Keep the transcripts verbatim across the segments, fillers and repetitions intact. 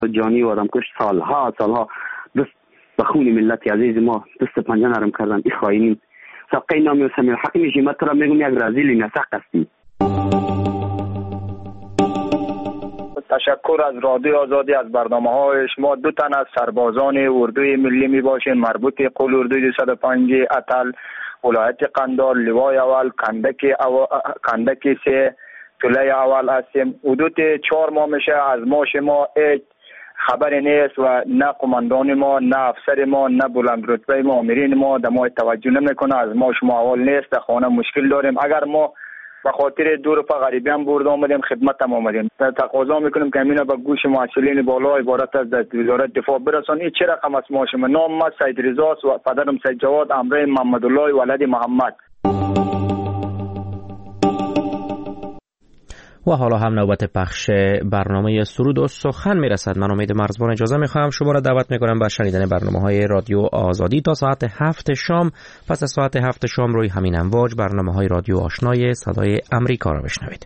جانی و آدمکش سالها سالها دست به خون ملت عزیز ما دست پنجه نرم کردن. این خائنین سقه نامی و سمیع الحق میشی. من تو را میگم یک رذیل نسق هستی. تشکر از رادیو آزادی از برنامه‌هایش. ما دو تن از سربازان اردوی ملی میباشیم مربوط قول اردوی دویست و پنج اتل ولایت قندار لوای اول کندک او... کندک سه طلای اول هستیم. حدود چهار ماه میشه از ماش ما هیچ خبری نیست و نه قماندان ما نه افسر ما نه بلند رتبه ما آمرین ما در ما توجه نمیکنه. از ماش ما اول نیست. در خانه مشکل داریم. اگر ما به خاطر دور پا غریبیان برده آمدیم خدمت هم آمدیم. تقاضا میکنیم که اینا به گوش مسئولین بالا عبارت از وزارت دفاع برسان. این چه رقم است ماش ما؟ نام ما سید رضا و پدرم سید جواد امره محمد الله ولد محمد. و حالا هم نوبت پخش برنامه سرود و سخن میرسد. من امید مرزبان اجازه میخواهم شما را دعوت میکنم به شنیدن برنامه‌های رادیو آزادی تا ساعت هفت شام. پس از ساعت هفت شام روی همین امواج برنامه‌های رادیو آشنای صدای امریکا را بشنوید.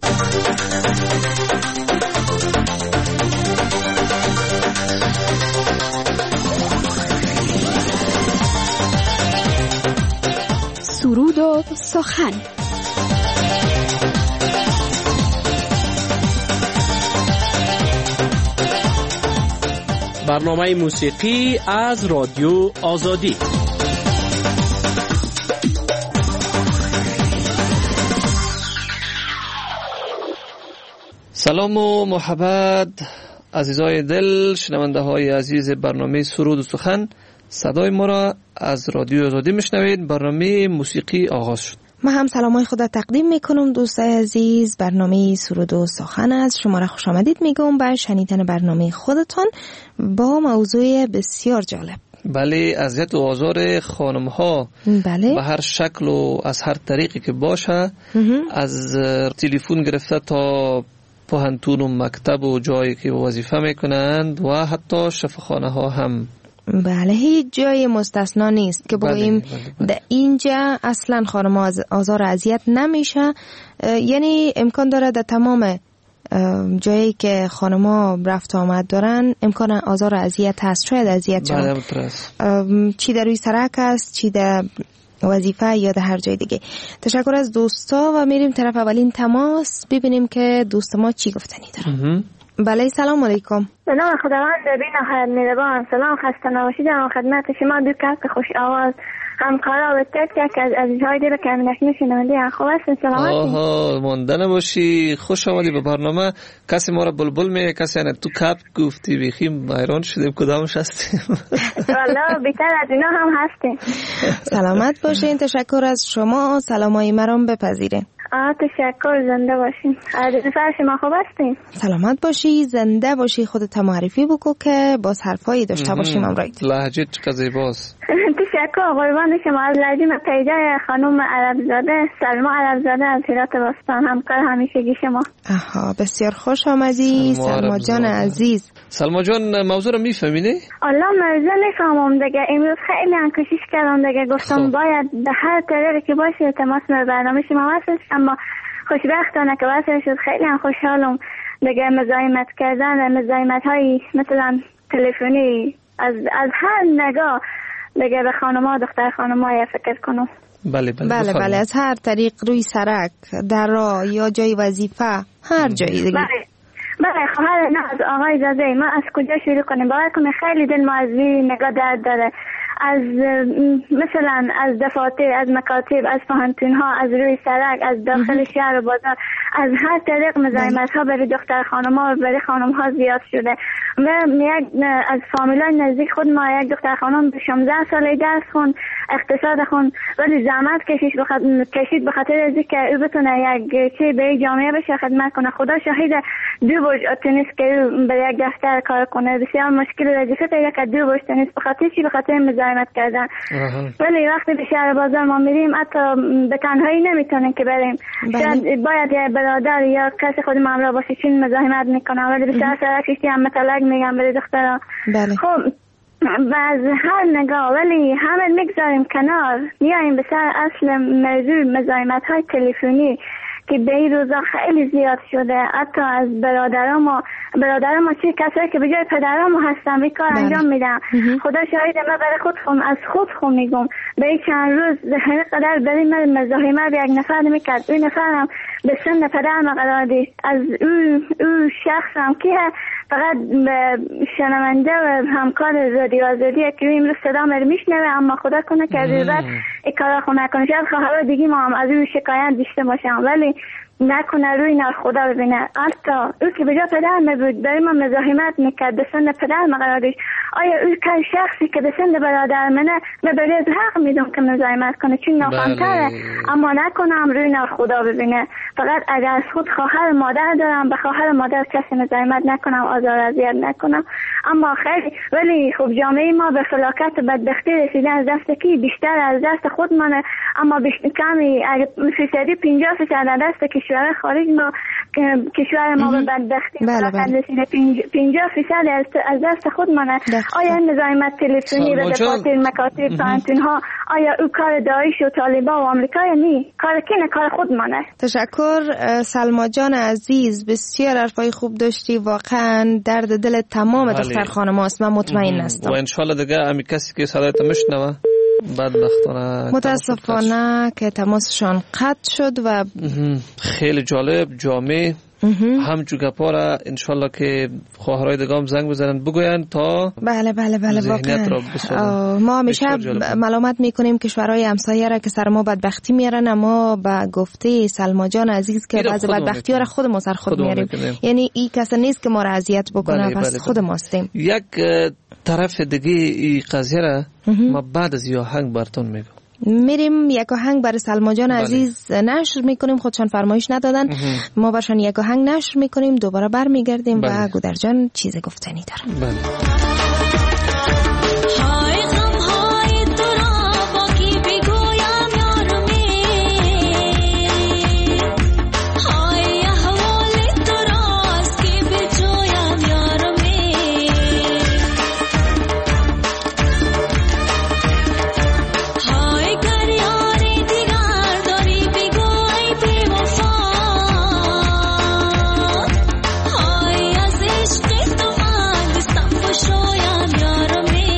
سرود و سخن. برنامه موسیقی از رادیو آزادی. سلام و محبت عزیزای دل، شنونده های عزیز برنامه سرود و سخن. صدای ما را از رادیو آزادی میشنوید. برنامه موسیقی آغاز شد. ما هم سلامای خود تقدیم میکنم دوستای عزیز. برنامه سرود و سخن است. شما را خوش آمدید میگم به شنیدن برنامه خودتان با موضوع بسیار جالب. بله، اذیت و آزار خانم ها بله. به هر شکل و از هر طریقی که باشه، از تلفن گرفته تا پوهنتون و مکتب و جایی که وظیفه میکنند و حتی شفاخانه ها هم. بله، هیچ جای مستثنا نیست که بگوییم بله، بله، بله. در اینجا اصلا خانم ها آزار و اذیت نمیشه. یعنی امکان داره در تمام جایی که خانم ها رفت آمد دارن امکان آزار و اذیت هست. شاید اذیت بله، چی در روی سرک است، چی در وظیفه یا در هر جای دیگه. تشکر از دوستا و میریم طرف اولین تماس ببینیم که دوست ما چی گفتنی دارن. بله، سلام علیکم. سلام خداوند بین خیر مهربان. سلام خسته نباشید. در خدمت شما دو کس خوش آواز همکارا و تک تک از عزیزهای دل کمینک میشنونده خوب هستین؟ سلامتی؟ آها، مانده نباشی. خوش آمدی به برنامه. کسی ما را بلبل میگه، کسی یعنی تو کپ گفتی بیخیم حیران شدیم کدامش هستیم. والله بیتر از اینا هم هستیم. سلامت باشین. تشکر از شما. سلامای مرام بپذیرین. آه تشکر. زنده باشین. عزیزای شما خوب هستین؟ سلامت باشی، زنده باشی. خودت معرفی بکو که باز حرفایی داشته باشیم امروز. لهجه چقدر زیباست. تشکر قربان شما. از لحظه پیدا خانم عربزاده، سلما عربزاده از هرات باستان، همکار همیشگی شما. آها، بسیار خوش آمدی سلما جان عزیز. سلما جان، موضوع رو میفهمینی؟ الله موضوع نفهمم دیگه. امروز خیلی من کوشش کردم دیگه، گفتم باید به هر طریقی که باشه تماس به برنامه شما وصل شم، اما خوشبختانه که وصل شد. خیلی هم خوشحالم دیگه. مزاحمت کردن، مزاحمت های مثلا تلفنی از از هر نگاه دیگه به خانم‌ها، دختر خانم‌ها فکر کنم. بله بله بله بله، از هر طریق، روی سرک، در راه یا جای وظیفه، هر جایی دیگه. بله بله. خواهر نه از آقای زاده ما از کجا شروع کنیم؟ باور کنید خیلی دل ما از نگاه درد داره. از مثلا از دفاتر، از مکاتب، از پوهنتون ها، از روی سرک، از داخل شهر و بازار، از هر طریق مزاحمت ها برای دختر خانم ها و برای خانم ها زیاد شده. و یک از فامیلای نزدیک خود ما یک دختر خانم به شانزده ساله درس خون، اقتصاد خون، ولی زحمت کشید بخاطر کشید به خاطر اینکه که او بتونه یک چی به جامعه بشه خدمت کنه. خدا شاهد دو برج تنیس که برای یک دفتر کار کنه بسیار مشکل وظیفه پیدا کرد. دو برج تنیس به خاطر چی؟ به خاطر مزاحمت کردن. ولی وقتی به شهر بازار ما میریم حتی به تنهایی نمیتونیم که بریم. شاید باید یا برادر یا کسی خود معامله باشه چون مزاحمت میکنه. ولی به سر سرکشتی هم مطلق میگم برای دخترها. خب بعض هر نگاه، ولی همه میگذاریم کنار، میاییم به سر اصل موضوع مزاحمت های تلفنی که به این روزا خیلی زیاد شده. حتی از برادرام برادرام چه کسایی که به جای پدرام هستن این کار انجام میدن. خدا شاهد، من برای خود خون از خود خون میگم به این چند روز هر قدر برای من مزاحمت یک نفر نمیکرد. این نفرم به سن پدرم قرار دید. از او او شخصم که فقط شنونده و همکار رادیو آزادی که این صدا رو میشنوه، اما خدا کنه که از این بعد این کارا خود نکنه. شاید خواهر دیگه ما هم از او شکایت داشته باشم، ولی نکنه روی نار خدا ببینه. حتی او که به جا پدر میبود برای ما مزاحمت میکرد، به سن پدر مقرار داشت. آیا او که شخصی که به سن برادر منه من برای از حق میدونم که مزاحمت کنه چون ناخوانتره، اما نکنم روی نار خدا ببینه. فقط اگر از خود خواهر مادر دارم به خواهر مادر کسی مزاحمت نکنم، آزار اذیت نکنم. اما خیلی ولی خب جامعه ما به فلاکت و بدبختی رسیده از دست کی؟ بیشتر از دست خود منه، اما بیشتر کمی فیصدی پنجاه فیصد از دست کشور خارج ما کشور ما به بدبختی رسیده. پنجاه فیصد از دست خود منه. آیا نظامت تلفنی و دفاتر مکاتب پانتون ها آیا او کار داعش و طالبان و آمریکا یا نی؟ کار کی نه؟ کار خود منه. تشکر سلما جان عزیز، بسیار حرفای خوب داشتی. واقعا درد دل تمام دختر خانم هست، من مطمئن هستم. و انشالله دیگه امی کسی که صدایت میشنوه بدبختانه متاسفانه که تماسشان قطع شد. و خیلی جالب جامعه همچون گپا را انشالله که خواهرای دیگه هم زنگ بزنن بگوین تا بله بله بله واقعا ما همیشه ملامت میکنیم کشورهای همسایه را که سر ما بدبختی میارن، اما با گفته سلما جان عزیز که بعضی بدبختی ها را خود ما سر خود میاریم. یعنی این کس نیست که ما را اذیت بکنه، بله، پس بله خود ما هستیم. یک طرف دیگه این قضیه را ما بعد از یه آهنگ براتون میگم. میریم یک آهنگ برای سلما جان عزیز نشر میکنیم، خودشان فرمایش ندادن، ما برشان یک آهنگ نشر میکنیم، دوباره برمیگردیم و گودر جان چیز گفتنی دارن. بله. me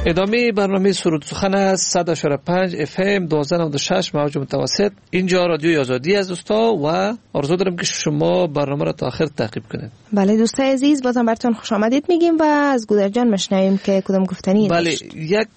ادامه برنامه سرود سخن از صد و پنج اف ام دوازده نود و شش موج متوسط. اینجا رادیوی آزادی از دوستا و آرزو دارم که شما برنامه را تا آخر تعقیب کنید. بله دوستای عزیز، بازم براتون خوش آمدید میگیم و از گودر جان مشنویم که کدام گفتنی بله داشت. یک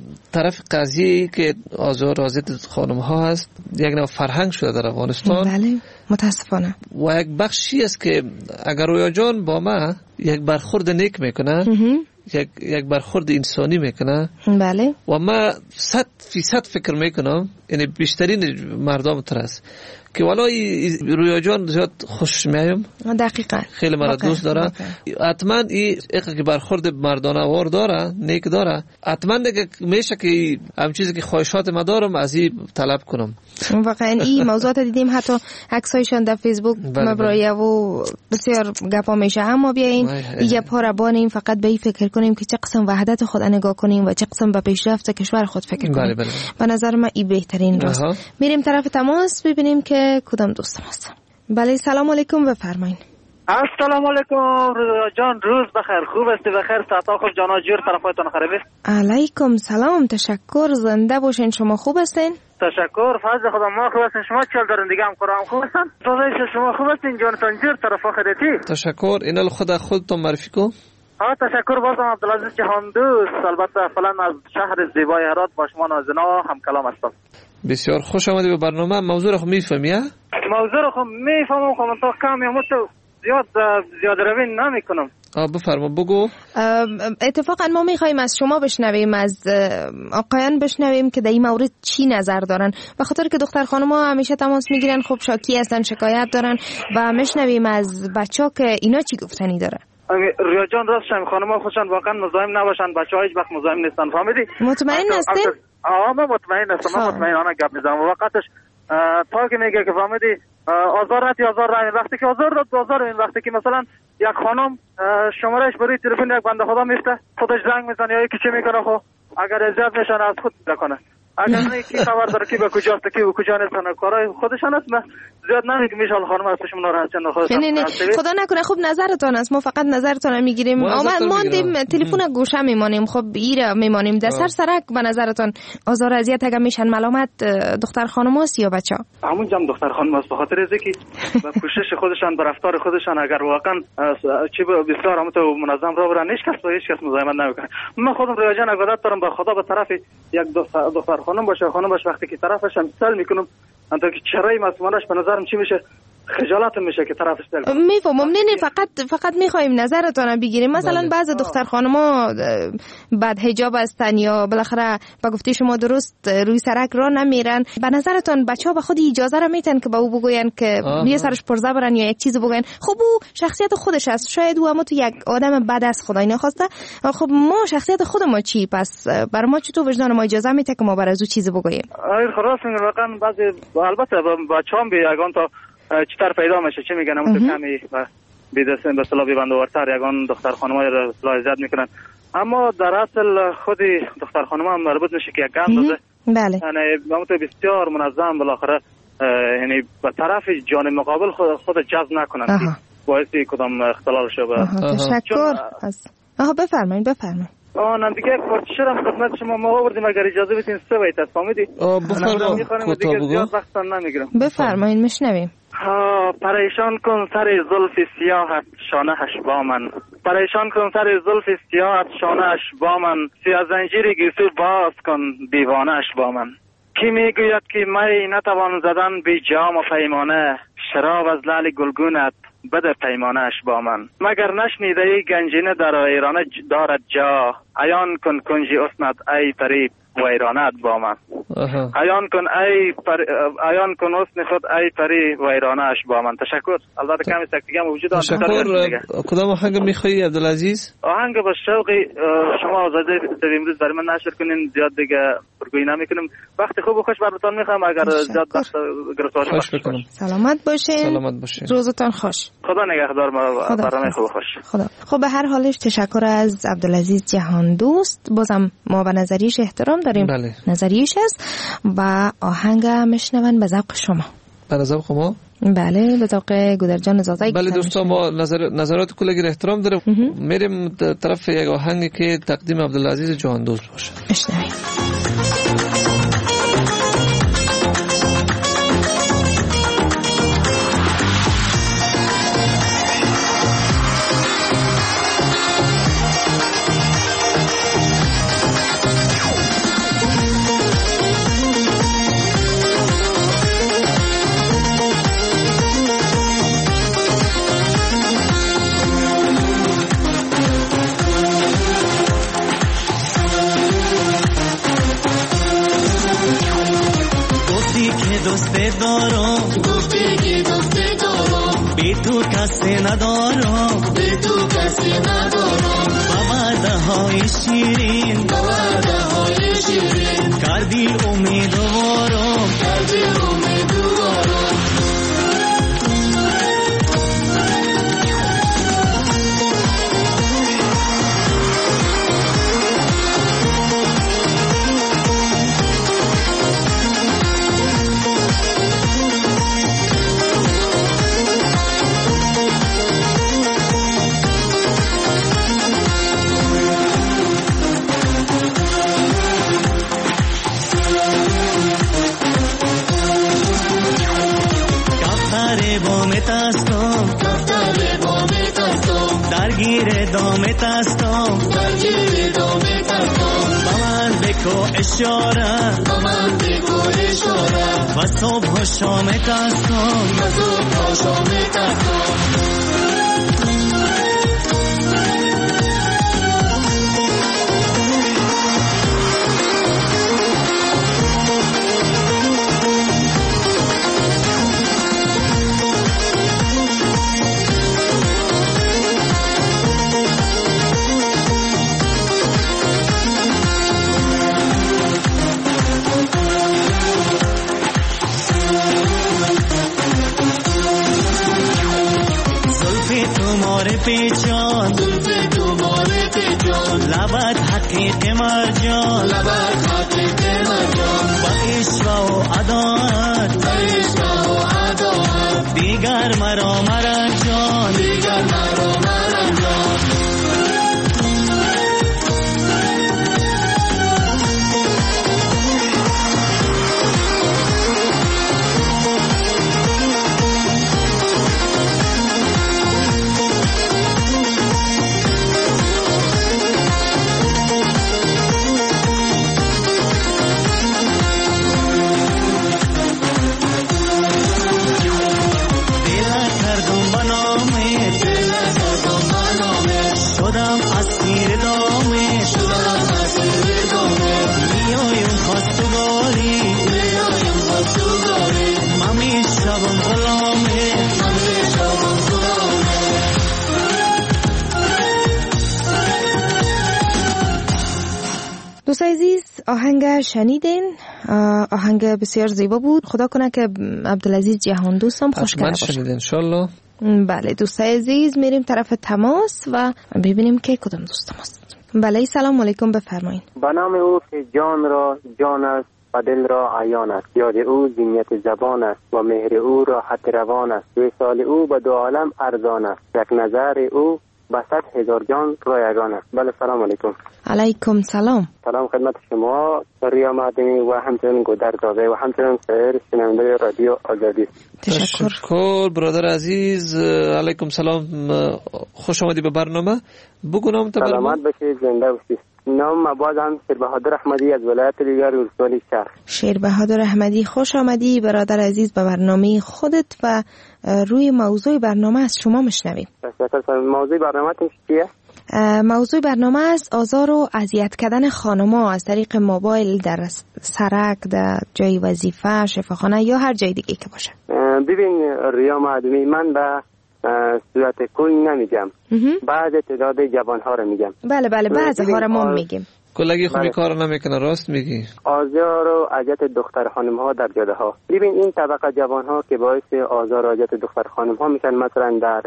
طرف قضیه که آزار آزاد خانم ها هست، یک نوع فرهنگ شده در افغانستان. بله متاسفانه. و یک بخشی است که اگر رویا جان با ما یک برخورد نیک میکنه، یک یک برخورد انسانی میکنه، بله، و ما صد فیصد فکر میکنم یعنی بیشترین مردم تر است که والای رویا جان زیاد خوش میایم. دقیقاً خیلی مرا دوست داره. حتما این که برخورد مردانه وار داره، نیک داره. حتما دیگه میشه که هم چیزی که خواهشات ما دارم از این طلب کنم. واقعا این موضوعات دیدیم، حتی عکسایشان در فیسبوک مبرایه و بسیار گپا میشه. اما بیاین این گپا را بانیم فقط به این فکر کنیم که چه قسم وحدت خود نگاه کنیم و چه قسم به پیشرفت کشور خود فکر کنیم. به نظر من این بهترین راست. میریم طرف تماس ببینیم که کدام دوستم هستن. بله سلام علیکم، بفرمایید. السلام علیکم جان، روز بخیر، خوب هستی؟ بخیر، ساعت خوب جانا جور طرفاتون خرابه. علیکم سلام، تشکر، زنده باشین. شما خوب هستین؟ تشکر، فضل خدا ما خوب هستین. شما چل دارین دیگه هم قرآن خوب هستن؟ فضایش شما خوب هستین جانتان جور طرفا خداتی؟ تشکر. اینال خدا خودتون معرفی کو. ها تشکر، بازم عبدالعزیز جهاندوست، البته فعلا از شهر زیبای هرات با شما نازنا هم کلام هستم. بسیار خوش آمدید به برنامه. موضوع رو خب میفهمی؟ موضوع رو خب میفهمم، خب تا کم یا تو زیاد زیاد روی نمیکنم. آ بفرما بگو. اتفاقا ما میخوایم از شما بشنویم، از آقایان بشنویم که در این مورد چی نظر دارن، به خاطر که دختر خانم‌ها همیشه تماس میگیرن، خب شاکی هستن، شکایت دارن و میشنویم از بچه‌ها که اینا چی گفتنی داره. ریا جان راست شم، خانم‌ها خوشن واقعا مزاحم نباشن، بچه‌ها هیچ وقت مزاحم نیستن، فهمیدی؟ مطمئن هستین؟ آه من مطمئن هستم، من مطمئنانه گپ میزنم. وقتش تا که میگه که فهمیدی آزار رفتی آزار رفت، وقتی که آزار داد آزار این، وقتی که مثلا یک خانم شمارهش برای تلفن یک بنده خدا میفته، خودش زنگ میزنه یا یکی چی میکنه، خب اگر اذیت میشن از خود بکنه، اگر نه کی خبر داره کی به کجاست کی به کجا نیستن، کارای خودشان است. من زیاد نمیگم میشال خانم هستشون ناراحت چند خودش. نه نه خدا نکنه. خب نظرتون است، ما فقط نظرتون میگیریم. ما ماندیم تلفن گوشه میمانیم، خب ایره میمانیم در سر سرک. به نظرتون آزار اذیت اگه میشن ملامت دختر خانم است یا بچا؟ همون جام دختر خانم است، به خاطر اینکه با کوشش خودشان به رفتار خودشان اگر واقعا چی بسیار هم تو منظم را برن، هیچ کس با هیچ کس مزاحمت نمیکنه. من خودم ریاجان عادت دارم به خدا به طرف یک دختر خانم باشه، خانم باشه، وقتی که طرفش هم سل میکنم انتا که چرای مسئولانش به نظرم چی میشه، خجالت میشه که طرفش سل کنم. میفهمم. نه نه فقط فقط میخوایم نظرتون بگیریم. مثلا بعضی دختر خانم‌ها بعد حجاب هستن یا بالاخره با گفته شما درست روی سرک را نمیرن. به نظرتون بچه‌ها به خود اجازه را میتن که با او بگوین که یه سرش پرزه برن یا یک چیز بگوین؟ خب او شخصیت خودش است، شاید او هم تو یک آدم بد است خدای نخواسته. خب ما شخصیت خود ما چی؟ پس بر ما چطور وجدان ما اجازه میده که ما بر از او چیزی بگوییم؟ آره خلاص واقعا بعضی البته بچه‌ام به یگان تا چطور پیدا میشه چه میگن، اون تو کمی بیدسن به اصطلاح بندورتر یگان دختر خانم‌ها را لایزت میکنن، اما در اصل خود دختر خانم‌ها مربوط میشه که یک اندازه بله یعنی اون تو بسیار منظم بالاخره یعنی به طرف جان مقابل خود خود جذب نکنن باعث کدام اختلال شه. تشکر. آها بفرمایید بفرمایید. آن دیگه پرچشرم خدمت شما ما آوردیم، اگر اجازه بدین سه بیت است فهمیدی؟ بفرمایید کوتاه بگو. زیاد وقت نمیگیرم. بفرمایید میشنویم. ها پریشان کن سر زلف سیاهت شانه‌اش با من، پریشان کن سر زلف سیاهت شانه‌اش با من، سیاه زنجیر گیسو باز کن دیوانه‌اش با من. کی میگوید که می نتوان زدن بی جام و پیمانه، شراب از لعل گلگونت بده پیمانه‌اش با من. مگر نشنیده ای گنجینه در ایرانه دارد جا، عیان کن کنجی اسنت ای پری ویرانت با من. عیان کن ای پر... عیان کن حسن خود ای پری ویرانه‌اش با من. تشکر. البته کمی سکتگی هم وجود داره. تشکر. کدام آهنگ میخوایی عبدالعزیز؟ آهنگ با شوقی شما آزاده امروز برای من نشر کنین، زیاد دیگه پرگویی نمیکنم. وقتی خوب و خوش براتون میخوام، اگر زیاد وقت گرفتار نشم. سلامت باشین. سلامت باشین. روزتون خوش. خدا نگهدار. ما برنامه خوب خوش. خدا. خب به هر حالش تشکر از عبدالعزیز جهاندوست. بازم ما به نظریش احترام داریم. بله. نظریش است و آهنگ میشنون به ذوق شما. به ذوق ما. بله به ذوق گودرجان زازایی. بله دوستان ما نظر نظرات کلگی را احترام داریم. میریم طرف یک آهنگی که تقدیم عبدالعزیز جهاندوست باشه. اشنویم. دوست دارم گفتی که دوست دارم بی تو کسی ندارم بی تو کسی ندارم با وعده های شیرین با وعده های شیرین کردی امیدوارم کردی امیدوارم درگیر دامت هستم درگیر دامت هستم با من بکو اشاره با من بکو اشاره و صبح و شامت هستم و صبح و شامت هستم پیچان زلف تو مار پیچان لبت حقیق مرجان لبت حقیق مرجان با عشق و عدالت با عشق و عدالت دیگر مرا مرجان دیگر مرا مرجان دوست عزیز آهنگ شنیدین، آهنگ بسیار زیبا بود. خدا کنه که عبدالعزیز جهاندوست هم خوش کرده باشه. شنیدین انشالله. بله دوست عزیز میریم طرف تماس و ببینیم که کدام دوست ماست. بله سلام علیکم بفرمایید. به نام او که جان را جان است و دل را عیان است، یاد او زینت زبان است و مهر او راحت روان است، وصال او به دو عالم ارزان است، یک نظر او به صد هزار جان رایگان است. بله سلام علیکم. علیکم سلام. سلام خدمت شما ریا مدنی و همچنین گودرزاده و همچنین سایر شنونده رادیو آزادی. تشکر. تشکر برادر عزیز. علیکم سلام، خوش آمدی به برنامه. بگو نام تو. سلامت باشید، زنده باشید. نام بازم شیر بهادر احمدی از ولایت دیگر ولسوالی شهر. شیر بهادر احمدی خوش آمدی برادر عزیز به برنامه خودت و روی موضوع برنامه از شما میشنویم. موضوع برنامه چیه؟ موضوع برنامه است آزار و اذیت کردن خانم‌ها از طریق موبایل در سرک، در جای وظیفه، شفاخانه یا هر جای دیگه که باشه. ببین ریا معدومی، من به صورت کل نمیگم، بعض تعداد جوان‌ها رو میگم. بله بله بعضی ها رو ما میگیم. کلگی خوبی کار نمیکنه، راست میگی. آزار و اذیت دختر خانم ها در جاده ها. ببین این طبقه جوان ها که باعث آزار و اذیت دختر خانم ها میشن، مثلا در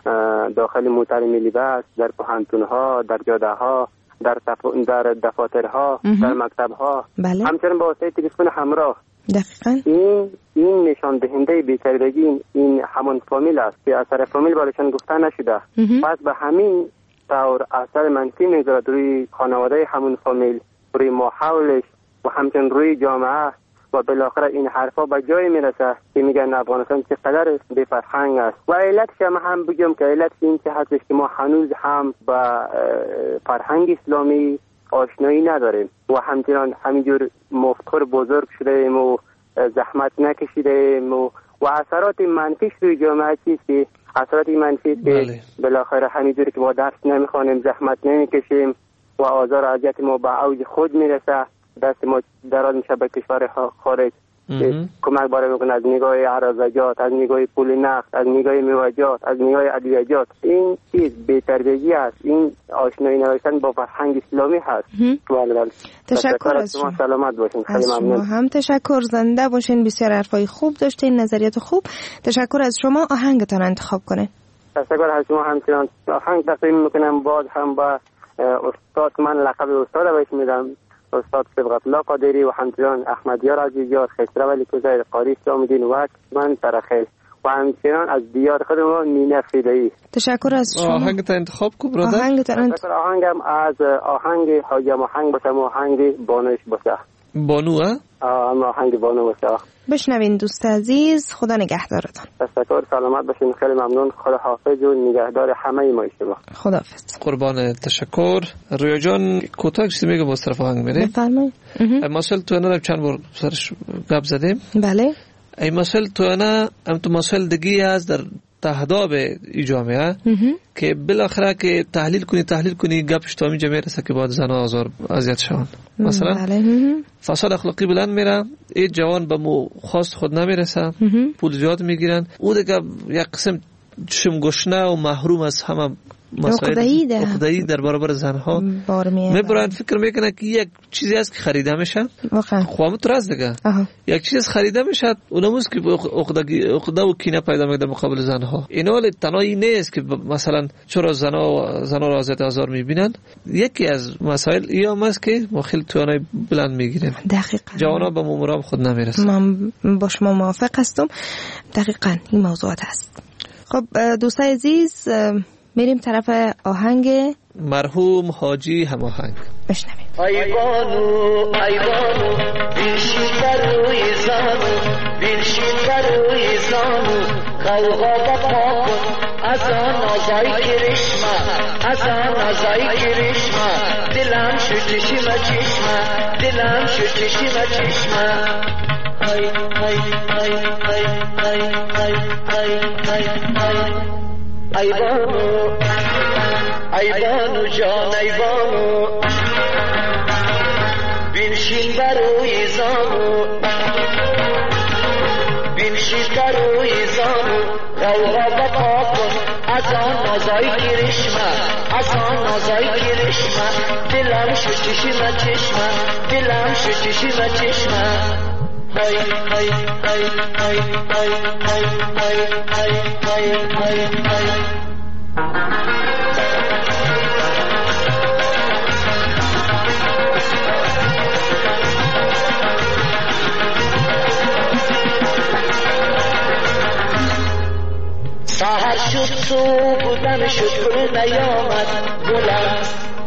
داخل موتر ملی بس، در پوهنتون ها، در جاده ها، در در دفاتر ها، در مکتب ها، بله. همچنین با واسطه تلفن همراه دقیقاً این این نشان دهنده بی‌تردگی این همون فامیل است که اثر فامیل بالاشان گفته نشده. پس به همین طور اثر منفی میذارد روی خانواده همون فامیل، روی ماحولش و همچنین روی جامعه و بالاخره این حرفا به جای میرسه که میگن افغانستان چقدر بی فرهنگ است. و علتش هم, هم بگم که علت این که هستش که ما هنوز هم با فرهنگ اسلامی آشنایی نداریم و همچنان همینجور مفتخر بزرگ شدیم و زحمت نکشیدیم و, و اثرات منفیش روی جامعه چیست که اثرات منفی که بالاخره همینجوری که با درس نمیخوانیم، زحمت نمیکشیم و آزار و اذیت ما به اوج خود میرسه، دست ما دراز میشه به کشور خارج کمک برای میکنه از نگاه عرضجات، از نگاه پول نقد، از نگاه میوه‌جات، از نگاه ادویه‌جات. این چیز بی‌تردگی است، این آشنایی نداشتن با فرهنگ اسلامی هست. بله بله. تشکر از شما. سلامت باشین. خیلی ممنون. هم تشکر، زنده باشین. بسیار حرفای خوب داشتین، نظریات خوب. تشکر از شما. آهنگتان انتخاب کنین. تشکر از شما. همچنان آهنگ تقدیم میکنم. باز هم با استاد، من لقب استاد بهش میدم، استاد صبغت الله قادری و همچنان احمدیار عزیزیار، خسرو علی کوزه، قاری اسلام‌الدین و من سرخیل و همچنان از دیار خودمون مینه فیدایی. تشکر از شما. آهنگت انتخاب کو برادر. آهنگت انتخاب آهنگم از آهنگ حاجی آهنگ باشه، آهنگ بانوش باشه. بانو ها؟ آه آهنگ بانو باشه. بشنوین دوست عزیز. خدا نگهدارتان. تشکر، سلامت باشین. خیلی ممنون. خدا حافظ و نگهدار همه ما شما. خداحافظ. قربان تشکر. رویا جان کوتاه چیزی میگم با طرف آهنگ میره. بفرمایید. مسئله تو انا چند بار سرش گپ زدیم. بله. ای مسئله تو انا ام تو مسئله دیگه از در تهداب ای جامعه که بالاخره که تحلیل کنی تحلیل کنی گپش تا اینجا میرسه که بعد زنا آزار اذیت شون. مثلا فساد اخلاقی بلند میره، این جوان به مو خواست خود نمیرسه، پول زیاد میگیرن، او دیگه یک قسم چشم گشنه و محروم از همه مسائل عقده‌ای در برابر زنها میبرن. فکر میکنه که یک چیزی است که خریده میشه، واقعا خوامت راست دیگه یک چیز خریده میشه، اونموز که عقده و کینه پیدا میکنه مقابل زنها. اینا ولی تنهایی نیست که مثلا چرا زنها زنها را اذیت آزار میبینن. یکی از مسائل ایام است که ما خیلی توانای بلند میگیریم. دقیقاً جوانا به مرام خود نمیرسه. من با شما موافق هستم. دقیقاً این موضوعات هست. خب دوستای عزیز، میریم طرف آهنگ مرحوم حاجی هماهنگ. بشنویم. ای بانو ای بانو بیلشین بر روی زانو، بیلشین بر روی زانو، غوغا بپا کن از آن آزای کرشمه، از آن آزای کرشمه، دلم شو چشم چشمه، دلم شو چشم چشمه. ای ای ای ای ای ای ای ای ای ای بانو ای بانو جان ای بانو بنشین بروی زانو، بنشین بروی زانو، غوغا بپا کن از آن نازای کرشمه، از آن نازای کرشمه، دلم شو چشم چشمه، دلم شو چشم چشمه. ای ای ای ای ای ای ای ای ای ای ای سحر شد صبح و دم شد گل نیامد گلم،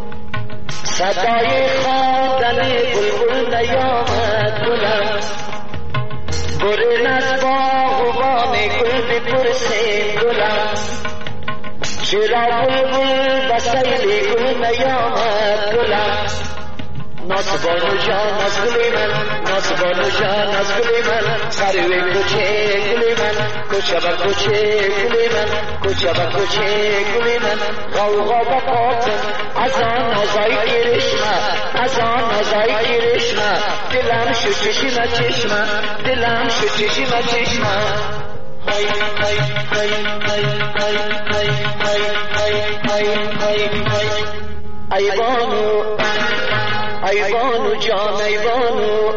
صدای خواندن بلبل نیامد گلم، برن از باغ و بام گل بپرسین گلم، چرا بلبل به سیل گل نیامد گلم. ناسبانو جان از گل من، ناسبانو جان از گل من، سروی کوچه گل من، کوچه با کوچه گل من، کوچه با کوچه گل من، غوغا با پاکن از آن نازای کرشمه، از آن نازای کرشمه، دلم شو چشم چشمه، دلم شو چشم چشمه. ای ای ای ای ای ای ای ای ای ای ای بانو ای بانو جان ای بانو،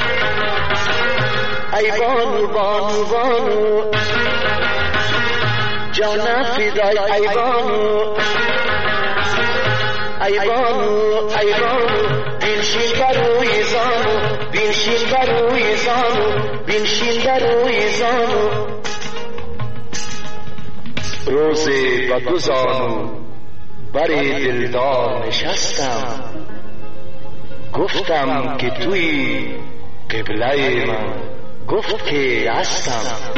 ای بانو بانو بانو جان فدای ای بانو، ای بانو ای بانو بنشین بروی زانو، بنشین بنشین بر روی زانو بنشین بر روی زانو روزی با دو زانو بری دلدار نشستم گفتم که توی قبله من گفت که هستم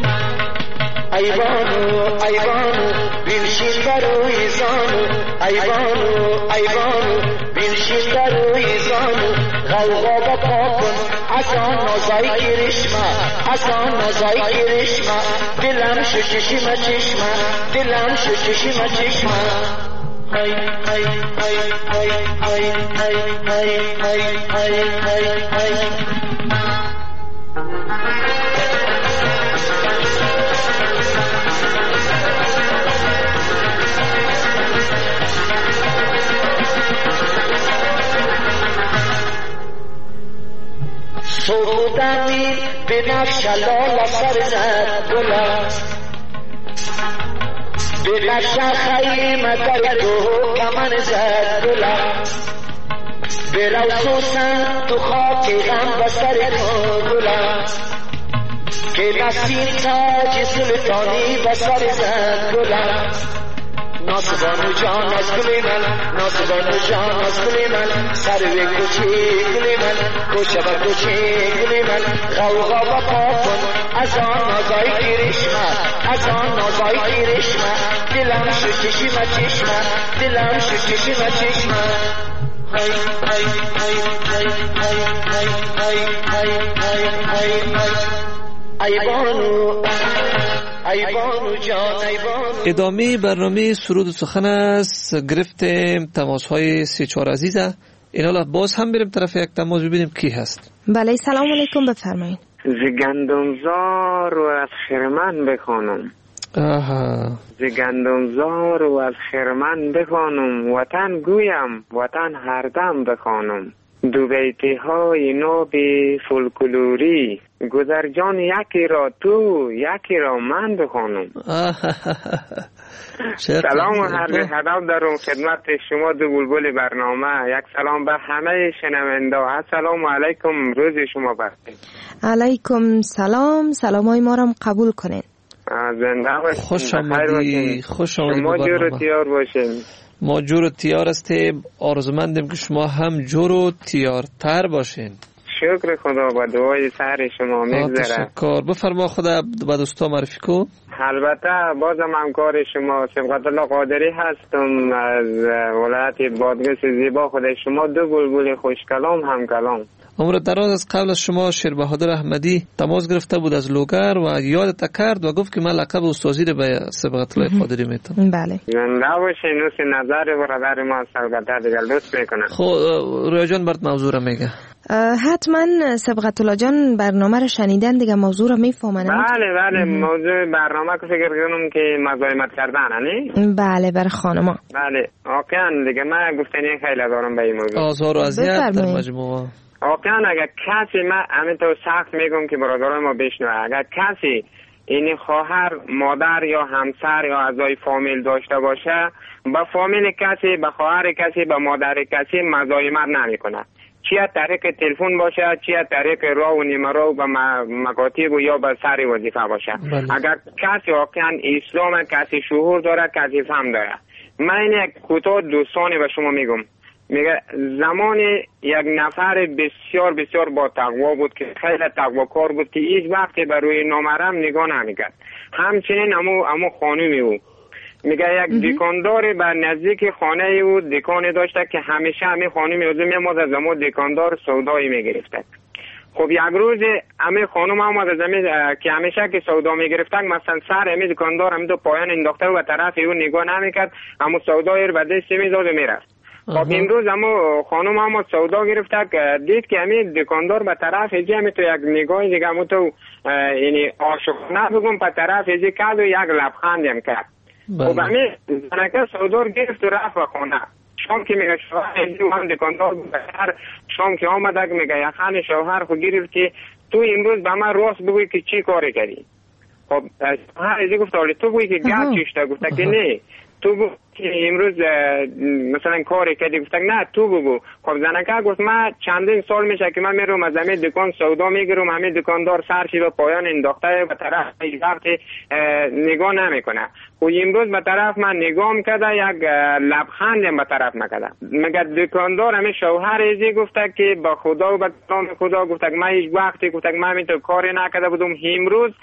ایوانو ایوانو بنشین بر روی زانو ایوانو ایوانو بنشین بر روی زانو غوغا با پا کن از آن نازای کرشمه از آن نازای کرشمه دلم شو چشم چشمه دلم شو چشم چشمه های های های های های های های های های های های سرودمی به نقش لال سر زد گلم به نقش خیمه در تو کمن زد گلم به روسوسن تو خاک غم بسر تو گلم که نسیم تاج سلطانی بسر زد گلم ناسبانو جان از گلی من ناسبانو جان از گلی من سروی کوچی گلی من کوچه و کوچی گلی من غوغا با پا کن از آن نازای کرشمه از آن نازای کرشمه دلم شو چشم چشمه دلم شو چشم چشمه های های های های های های های های های های ایوانو ایوانو جان ایوانو. ادامه برنامه سرود و سخن است. گرفتیم تماس های سه چهار عزیزه. این حالا باز هم بریم طرف یک تماس ببینیم کی هست. بله سلام علیکم بفرمایید. ز گندمزار و از خرمن بخوانم آها ز گندمزار و از خرمن بخوانم وطن گویم وطن هر دم بخوانم دو بیتی های ناب فولکلوری گذر جان یکی را تو یکی را من بخوانم. سلام و هر هدف دارم خدمت شما دو بلبل برنامه. یک سلام به همه شنونده. السلام علیکم، روز شما بخیر. علیکم سلام، سلامای ما را قبول کنین. زنده باشین، خوش آمدی، خوش آمدی. شما جور و تیار باشین. ما جور و تیار هستیم، آرزومندیم که شما هم جور و تیارتر باشین. شکر خدا، با دعای سر شما میگذره. تشکر. بفرما خدا به دوستا معرفی کو. البته بازم همکار شما صبغت الله قادری هستم از ولایت بادغیس زیبا. خدای شما دو بلبل خوش کلام هم کلام. عمر دراز. از قبل از شما شیر بهادر احمدی تماس گرفته بود از لوگر و یادت کرد و گفت که من لقب استادی رو به صبغت الله قادری میتم. بله. زنده باشین. نوش نظر برادر ما البته دیگه لطف میکنم. خب رویا جان برات موضوع رو میگه. حتما صبغت الله جان برنامه رو شنیدن دیگه، موضوع رو میفهمن. بله بله موضوع برنامه که فکر کنم که مزاحمت کردن نه؟ بله برای خانما. بله واقعا دیگه من گفتنی خیلی دارم به این موضوع. آزار و اذیت در مجموعه. واقعا اگر کسی، من همینطور سخت میگم که برادران ما بشنوه، اگر کسی این خواهر مادر یا همسر یا اعضای فامیل داشته باشه، با فامیل کسی، با خواهر کسی، با مادر کسی مزاحمت نمیکنه، چی از طریق تلفن باشه، چی از طریق راه و نیمرو به مکاتب یا به سر وظیفه باشه. بله. اگر کسی واقعا اسلام، کسی شعور داره، کسی فهم داره. من یک کوتاه دوستانه به شما میگم. میگه زمان یک نفر بسیار بسیار با تقوا بود که خیلی تقواکار بود که هیچ وقتی بر روی نامحرم نگاه نمیکرد. همچنین امو امو خانومی بود. میگه یک دکاندار بر نزدیک خانه او دکانی داشته که همیشه همین خانومی از میامد از امو دکاندار سودایی میگرفته. خب یک روز همین خانم آمد از همین که همیشه که سودا میگرفتن مثلا سر همین دکاندار هم دو پایان انداخته و طرف او نگاه نمیکرد، امو سودای رو به دست میداد و میرفت. خب امروز اما خانم اما سودا گرفته که دید که همین دکاندار به طرف ازی همین تو یک نگاه دیگه همون تو یعنی عاشقانه بگم به طرف ازی کرد و یک لبخند هم کرد. خب همین زنکه سودار گرفت و رفت و خونه. شام که میگه شوهر ازی هم دکاندار بود بسر شام که آمده که میگه یخان شوهر خود گرفت که تو امروز به من راست بگوی که چی کاری کردی. خب شوهر ازی گفت آلی تو بگوی که گرد چشته گفته که نه تو که امروز مثلا کاری کردی گفتن نه تو بگو. خب زنکه گفت من چندین سال میشه که من میرم از همین دکان سودا میگیرم، همین دکاندار سرشی به پایان انداخته به طرف هیچ وقت نگاه نمیکنه. خب امروز به طرف من نگاه میکرده یک لبخند به طرف نکرده. مگر دکاندار همین شوهر ازی گفته که با خدا و با کلام خدا گفته من هیچ وقتی گفته من این تو کاری نکرده بودم. امروز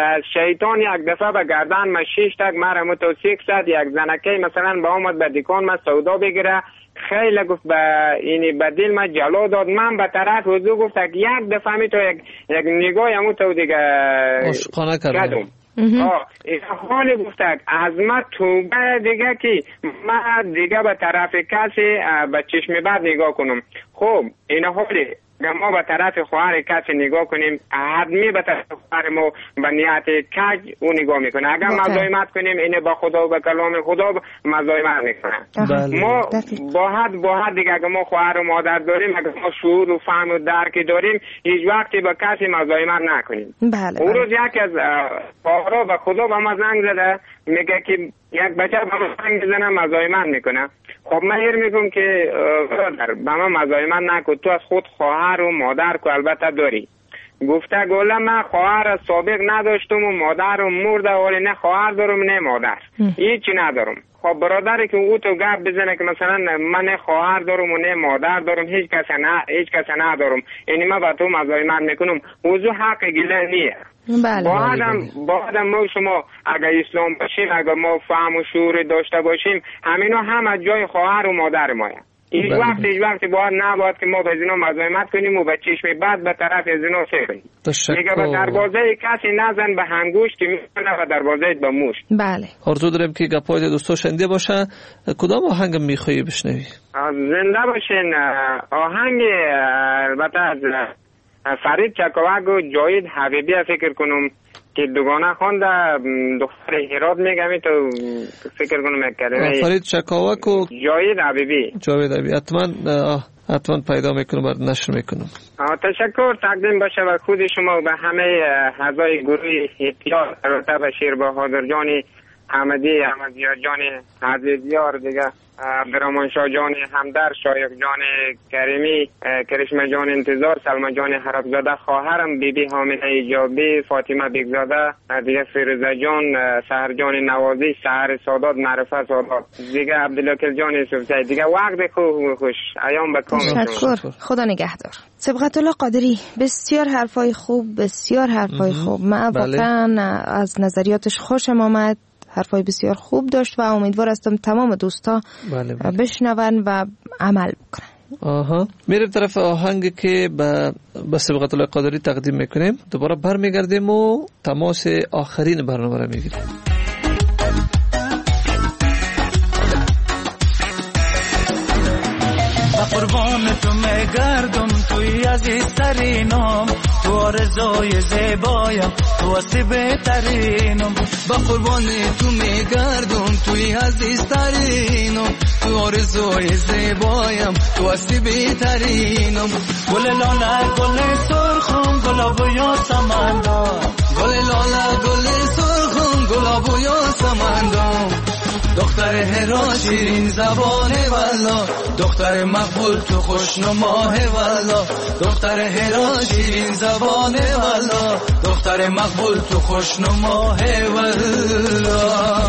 شیطان یک دفعه به گردن من شش تک مرا متوسیق زد. یک زنکه مثلا با آمد به دکان من سودا بگیره، خیلی گفت به اینی بدیل من جلو داد. من به طرف وضو گفت که یک دفعه می تو یک, یک نگاه همون تو دیگه عشقانه کردم. آه این حالی گفت از من توبه دیگه که من دیگه به طرف کسی به چشم بعد نگاه کنم. خب این حالی ما به طرف خواهر کسی نگاه کنیم، حتمی به طرف خواهر ما به نیت کج او نگاه میکنه. اگر مزاحمت کنیم اینه با خدا و به کلام خدا مزاحمت میکنه. ما با حد با حد دیگه اگر ما خواهر و مادر داریم، اگر ما شعور و فهم و درک داریم، هیچ وقتی به کسی مزاحمت نکنیم. بله. اون روز یکی از خواهرها به خدا به ما زنگ زده، میگه که یک بچه به ما زنگ بزنه مزاحمت میکنه. خب من هر میگم که برادر به من مزاحمت نکن، تو از خود خواهر و مادر که البته داری. گفته گوله من خواهر سابق نداشتم و مادر و مرده، ولی نه خواهر دارم نه مادر، هیچی ندارم. خب برادری که او تو گپ بزنه که مثلا من نه خواهر دارم و نه مادر دارم، هیچ کس نه هیچ کس ندارم، یعنی من با تو مزاحمت میکنم، موضوع حق گله نیه. بله با آدم با آدم ما شما اگر اسلام باشیم، اگر ما فهم و شعور داشته باشیم، همینا هم از جای خواهر و مادر مایه. این وقت هیچ وقت باید نباید که ما به زنا مزاحمت کنیم و به چشم بعد به طرف زنا سه کنیم. میگه به دروازه کسی نزن به هنگوش که میکنه و دروازه به موش. بله. آرزو داریم که گپای دوستا شنیده باشه. کدام آهنگ میخوایی بشنوی؟ زنده باشین. آهنگ البته از فرید چکاوک و جاوید حبیبی فکر کنم که دوگانه خونده، دختر هرات میگم تو فکر کنم یک کلمه. فرید چکاوک و جاوید حبیبی. جاوید حبیبی حتما حتما پیدا میکنم بعد نشر میکنم. تشکر تقدیم باشه به خود شما و به همه اعضای گروه احتیاط، البته به شیر بهادر جان حمدی، احمدیار جان عزیزیار دیگه، عبدالرحمن شاه جان همدر، شایق جان کریمی، کرشمه جان انتظار، سلمه جان حربزاده، خواهرم بی بی حامله ایجابی، فاطمه بیگزاده دیگه، فیروزه جان، سهر جان نوازی، سهر سادات، معرفه سادات دیگه، عبدالوکیل جان یوسفزی دیگه. وقت خوب خوش ایام بکام. تشکر، خدا نگهدار. صبغت الله قادری بسیار حرفای خوب، بسیار حرفای خوب. من واقعا از نظریاتش خوشم آمد، حرفای بسیار خوب داشت و امیدوار هستم تمام دوستا بله بله. بشنون و عمل بکنن. آها میریم طرف آهنگی که به به صبغت الله قادری تقدیم میکنیم. دوباره برمیگردیم و تماس آخرین برنامه را میگیریم. قربان تو میگردم، توی عزیزترینم، تو آرزوی زیبایم، تو اصلی بهترینم. با قربان تو میگردم، توی عزیزترینم، تو آرزوی زیبایم، تو اصلی بهترینم. گل لاله گل سرخم، گلاب و یاسمندم، گل لاله گل سرخم، گلاب و یاسمندم. دختر هرا شیرین زبانه والا، دختر مقبول تو خوشنماه والا، دختر هرا شیرین زبانه والا، دختر مقبول تو خوشنماه والا.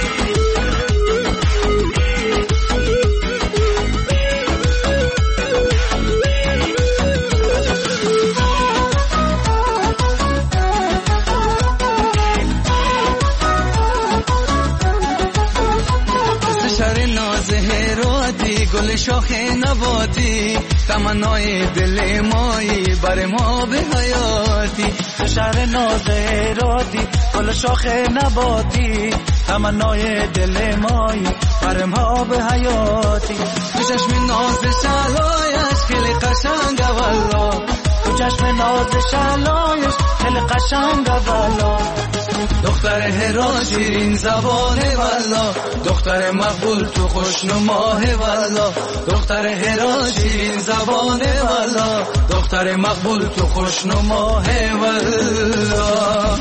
گل شاخ نباتی، تمنای دل مایی، بر ما به حیاتی. شهر ناز راتی، گل شاخ نباتی، تمنای دل مایی، بر ما به حیاتی. تو چشم ناز شلایش خیلی قشنگ والا، تو چشم ناز شلایش خیلی قشنگ والا. دختر هرا شیرین زبانه والا، دختر مقبول تو خوشنماه والا، دختر هرا شیرین زبانه والا، دختر مقبول تو خوشنماه والا.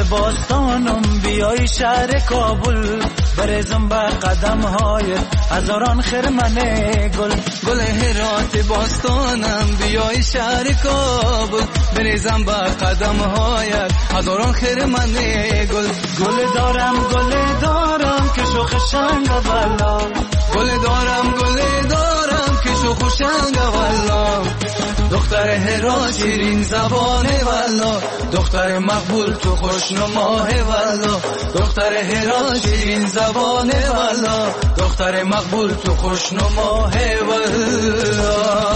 باستانم بیای شهر کابل برزم به قدم های هزاران خرمن گل گل هرات باستانم بیای شهر کابل برزم به قدم های هزاران خرمن گل گل دارم گل دارم که شوخ شنگ والا گل دارم گل دارم که شوخ شنگ والا دختر هرات شیرین زبانه والا دختر مقبول تو خوشنماه والا دختر هرات شیرین زبانه والا دختر مقبول تو خوشنماه والا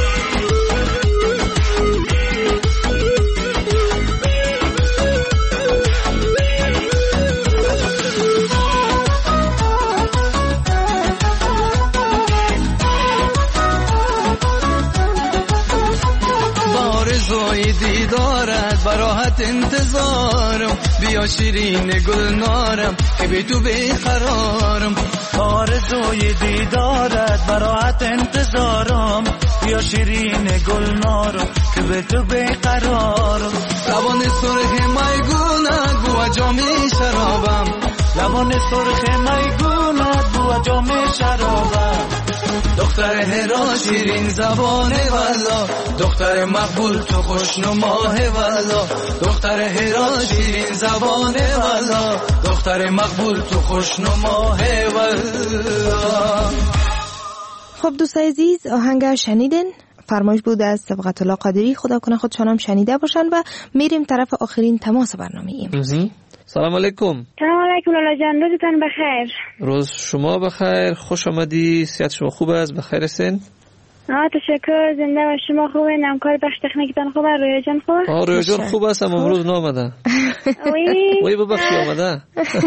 دیدارت براحت انتظارم بیا شیرین گلنارم که به تو بیقرارم آرزوی دیدارت براحت انتظارم بیا شیرین گلنارم که به تو بیقرارم لبان سرخ میگونت بو جام شرابم لبان سرخ میگونت بو جام شرابم دختر هرات شیرین زبانه والا دختر مقبول تو خوشنماه والا دختر هرات شیرین زبانه والا دختر مقبول تو خوشنماه والا. خب دوستای عزیز آهنگ شنیدین، فرمایش بود از صبغت الله قادری، خدا کنه خودشان هم شنیده باشن و میریم طرف آخرین تماس برنامه امروز. سلام علیکم. سلام علیکم لالا جان، روزتان بخیر. روز شما بخیر، خوش آمدی، صحت شما خوب است؟ بخیر هستین؟ آه تشکر، زنده و شما خوبه؟ همکار بخش تکنیکتان خوبه؟ رویا جان خوبه؟ آه رویا جان خوب است، اما امروز نامده. وی وی ببخشی آمده.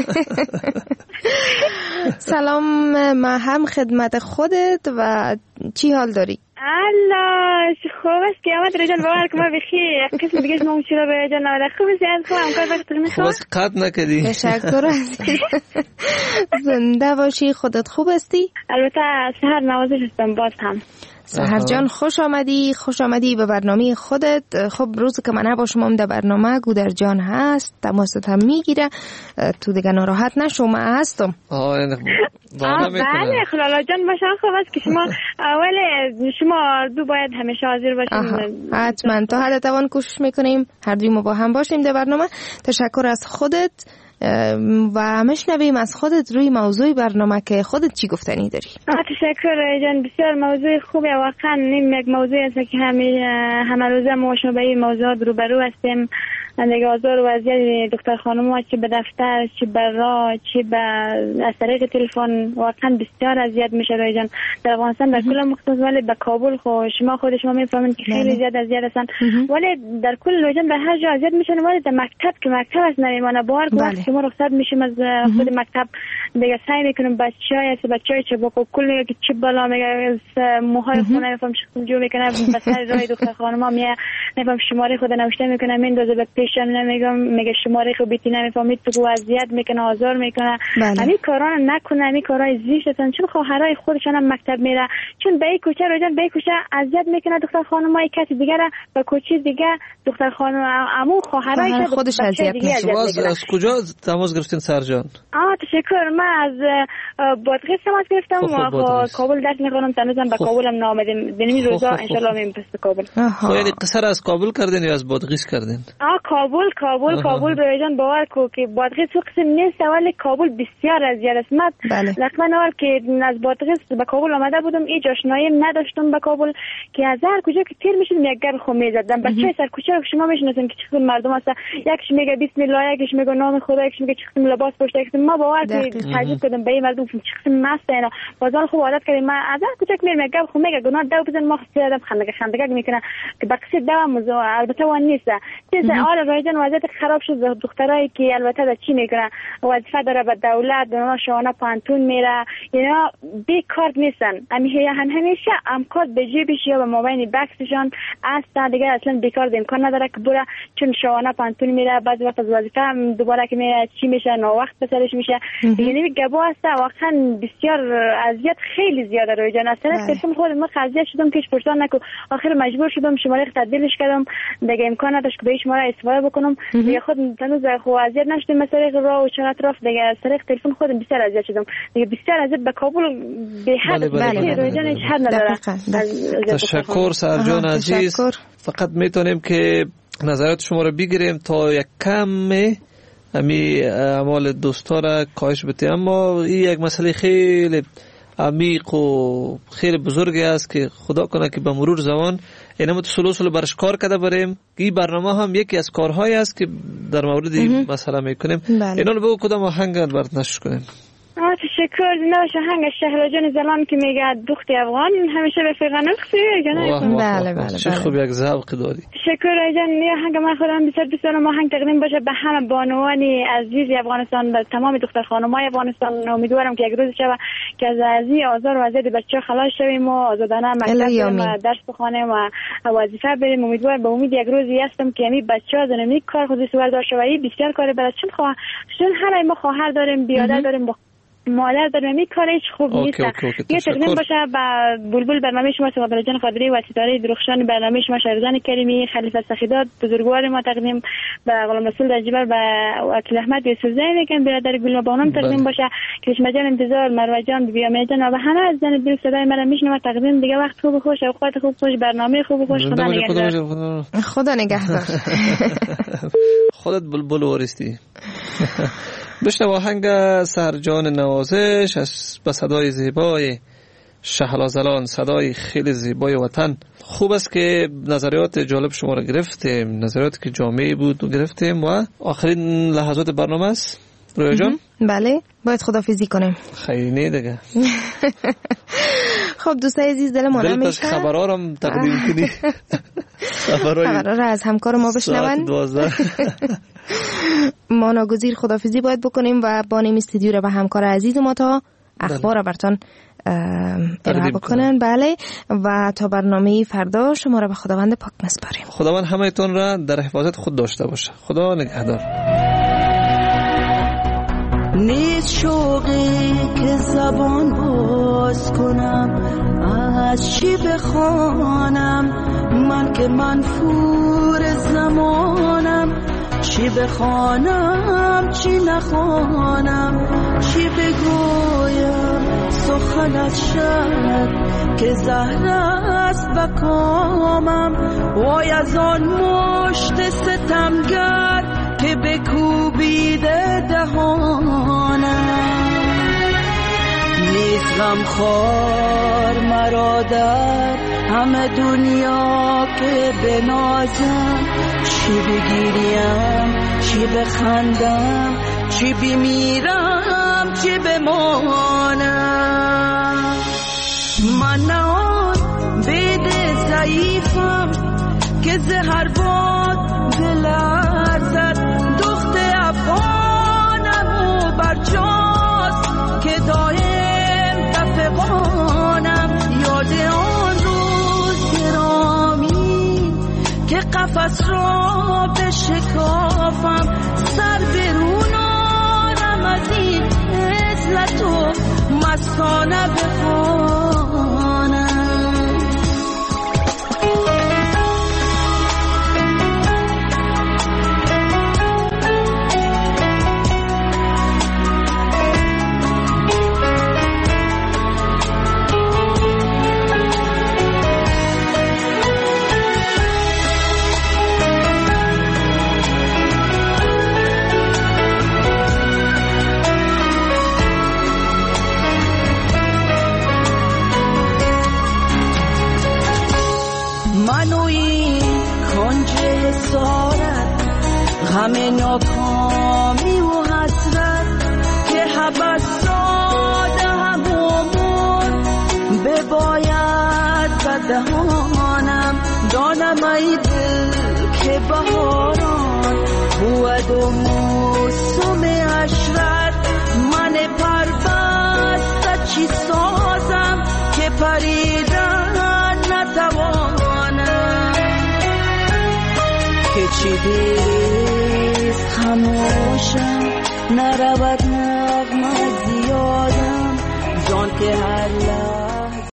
سلام، ما هم خدمت خودت و چی حال داری؟ الله خوب است که آمد رجان باور که ما بخی قسم دیگه ما چرا به جان نامده. خوب است یاد خوب همکار بخش تکنیک خوب است. قد نکدی. تشکر عزیز. زنده باشی، خودت خوب هستی؟ البته سحر نوازش هستم باز هم. سحر جان خوش آمدی، خوش آمدی به برنامه خودت. خب روز که من نباشم هم در برنامه گودر جان هست، تماست هم میگیره، تو دیگه ناراحت نشو، من هستم. آه بله خلالا جان باشه، خوب است که شما اول شما دو باید همیشه حاضر باشیم. حتما تا حد توان کوشش میکنیم هر دوی ما با هم باشیم در برنامه. تشکر از خودت و مشنویم از خودت روی موضوع برنامه که خودت چی گفتنی داری. تشکر جان، بسیار موضوع خوبه، واقعا این یک موضوع است که همه همه روزه ما شما به این موضوعات روبرو هستیم. دیگه آزار و اذیت دختر خانم ها چه به دفتر چه به راه چه به از طریق تلفن واقعا بسیار اذیت میشه روی جان در افغانستان در کل مخصوص، ولی به کابل خو شما خود شما میفهمید که خیلی زیاد اذیت هستن، ولی در کل روی جان به هر جا اذیت میشن، ولی در مکتب که مکتب است نمیمونه. باور کن وقتی ما رخصت میشیم از خود مکتب دیگه سعی میکنیم بچهای است بچهای چه با کل میگه که چه بالا میگه موهای خونه میفهم شکل جو میکنه به سر راه دختر خانم ها میه میفهم شماره خود نوشته میکنه میندازه به پیشم نمیگم میگه شماره خود بیتی نمیفهمید تو اذیت میکنه آزار میکنه. همین کارا نکنه، همین کارهای زشت هستن، چون خواهرای خودشان هم مکتب میره، چون به این کوچه روزن به این کوچه اذیت میکنه دختر خانمای کسی دیگه به کوچه دیگه دختر خانم عمو خواهرای خودش اذیت میکنه. از کجا تماس گرفتین سرجان؟ آه تشکر، من از بادغیس تماس گرفتم و کابل درس میخونم، تنوزم به کابل هم نامدیم بنمی روزا ان شاء الله میریم پس کابل. خب یعنی قصر از کابل کردین یا از بادغیس کردین؟ آه کابل کابل کابل رویجان باور کو که بادغیس تو قسم نیست، ولی کابل بسیار اذیت است. من رقم اول که از بادغیس به کابل آمده بودم هیچ آشنایی نداشتم به کابل که از هر کجا که تیر میشم یک گر خو میزدم. بچه سر کوچه شما میشناسین که چه مردم هست، یکیش میگه بسم الله، یکیش میگه نام خدا، یکیش میگه چه لباس پوشیده، یکیش ما باور که تعجب کردم به این مردم چه قسم مست اینا. بازار خوب عادت کردیم، من از هر کجا که میرم یک گر خو میگه گناه دو بزن، ما خسته خنده خنده میکنه که بقصه دوا مزو البته وان نیست. چه حالا رویجان وضعیت خراب شد، دخترایی که البته در چی میکنه وظیفه داره به دولت اونا شانه پانتون میره، اینا بیکار نیستن، همیشه هم همیشه امکان به جیبش یا به موبایل بکسشان است دیگه، اصلا بیکار امکان نداره که بره، چون شانه پانتون میره، بعضی وقت از وظیفه دوباره که میره چی میشه نو وقت به سرش میشه. یعنی گبا است واقعا بسیار اذیت خیلی زیاده روی جان. اصلا فکر خود من اذیت شدم که پرسان نکو، آخر مجبور شدم شماره تبدیلش کردم دیگه، امکان نداشت که به شماره استفاده بکنم دیگه. خود تنوز خو اذیت نشدم مثلا راه و چرا اطراف دیگه از طریق تلفن خودم بسیار اذیت شدم دیگه. بسیار اذیت به کابل به حد رویدن هیچ حد نداره. تشکر سرجان عزیز. فقط میتونیم که نظرات شما رو بگیریم تا یک کم امی اعمال دوستا را کاهش بده، اما این یک مسئله خیلی عمیق و خیلی بزرگی است که خدا کنه که به مرور زمان اینا مت سلسله برش کار کرده بریم. این برنامه هم یکی از کارهایی است که در مورد این مسئله میکنیم. اینا رو بگو کدام آهنگ برات نشر کنیم. آه تشکر. نوش آهنگ شهلا جان زلان که میگه دختر افغان همیشه رفیقا نخسی جناب. بله بله. چه خوب یک ذوق داری. تشکر جان. نه آهنگ من خودم بسیار دوست دارم. آهنگ تقدیم باشه به همه بانوان عزیز افغانستان، به تمام دختر خانم‌های افغانستان. امیدوارم که یک روز شب که از ازی آزار و اذیت بچه‌ها خلاص شویم و آزادانه مکتب درس بخونیم و وظیفه بریم. امیدوارم به امید یک روزی هستم که می بچه‌ها زنمی کار خودی سوار داشته و این بسیار کار برای چون خواه چون هر ما خواهر داریم، بیادر داریم، مادر دارم. این کار هیچ خوب نیست. یه تقدیم باشه با بلبل برنامه شما سوابل جان قادری و ستاره درخشان برنامه شما شهرزان کریمی، خلیفه سخیدات بزرگوار ما تقدیم به غلام رسول دجبر و وکیل احمد یوسفزئی میگم برادر گل بانم تقدیم باشه کرشمه جان انتظار مروه جان بیامه جان و همه از زن دل صدای من میشنوه تقدیم دیگه. وقت خوب خوش اوقات خوب خوش برنامه خوب خوش. خدا نگهدار. خدا نگهدار. خودت بلبل وارستی. بشنو آهنگ سرجان نوازش از با صدای زیبای شهلا زلان، صدای خیلی زیبای وطن. خوب است که نظریات جالب شما را گرفتیم، نظریات که جامعی بود و گرفتیم و آخرین لحظات برنامه است. رویا جان؟ بله باید خدافیزی کنیم. خیلی نه دیگه. خب دوستای عزیز دل ما نمیشه خبرها رو تقدیم کنی. خبرها رو از همکار ما بشنون. ما ناگزیر خدافیزی باید بکنیم و بانیم استودیو رو به همکار عزیز ما تا اخبار رو براتون ارائه بکنن. بله و تا برنامه فردا شما رو به خداوند پاک میسپاریم. خداوند همه‌تون را در حفاظت خود داشته باشه. خدا نگهدار. نیست شوقی که زبان باز کنم، از چی بخوانم من که منفور زمانم. چی بخوانم چی نخوانم، چی بگویم سخن از شب که زهر است و کامم. وای از آن مشت ستمگر که بکوبیده دهانم. نیست غمخوار مرا در همه دنیا که بنازم. چی بگیریم چی بخندم، چی بمیرم چی بمانم. من نه آن بید ضعیفم که زهر باد بلرزد. دخت افغانم و برجاست که دایم تفقانم. یاد آن روز گرامی که قفس را بشکافم، سر برون آرم از این عزلت و مستانه بخوانم. همه ناکامی و حسرت که حبس داده همون بباید بدهانم. دانم ای دل که بهاران بود و موسم عشرت. من پربسته چی سازم که پریدن نتوانم. که چی دیست خموشم نرود نغمه زیادم، زان که هر لحظه